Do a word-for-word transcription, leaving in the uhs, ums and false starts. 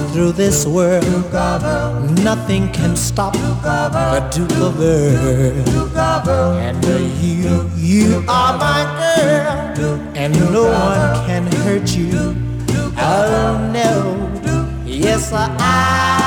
through this world, nothing can stop the Duke of Earl. And you, you are my girl, and no one can hurt you. Oh no, yes I